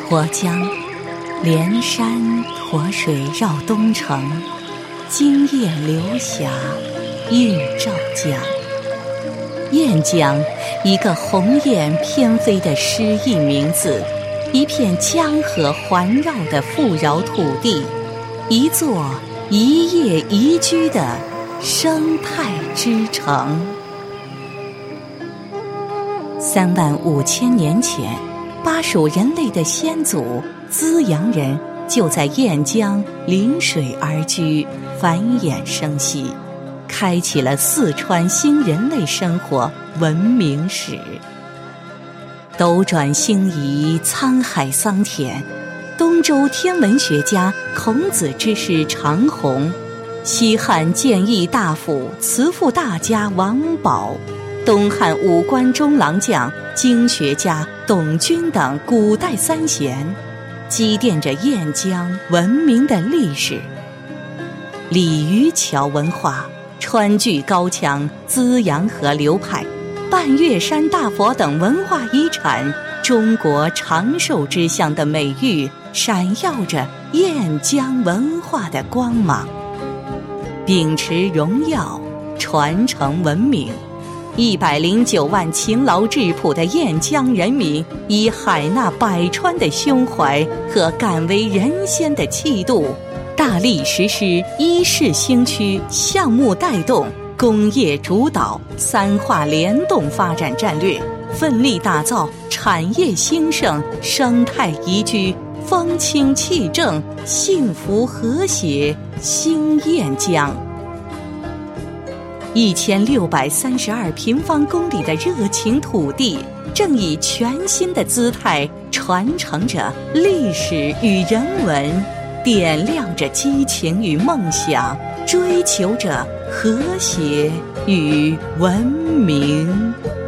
沱江，连山沱水绕东城，今夜流霞映赵江。燕江，一个鸿雁翩飞的诗意名字，一片江河环绕的富饶土地，一座一叶宜居的生态之城。35000年前，巴蜀人类的先祖资阳人就在燕江临水而居，繁衍生息，开启了四川新人类生活文明史。斗转星移，沧海桑田，东周天文学家孔子之师长虹，西汉谏议大夫辞赋大家王宝，东汉武官中郎将经学家董钧等古代三贤，积淀着燕江文明的历史。鲤鱼桥文化、川剧高腔、资阳河流派、半月山大佛等文化遗产，中国长寿之乡的美誉闪耀着燕江文化的光芒。秉持荣耀，传承文明，109万勤劳质朴的燕江人民，以海纳百川的胸怀和敢为人先的气度，大力实施一市兴区项目带动、工业主导、三化联动发展战略，奋力打造产业兴盛、生态宜居、风清气正、幸福和谐新燕江。1632平方公里的热情土地，正以全新的姿态传承着历史与人文，点亮着激情与梦想，追求着和谐与文明。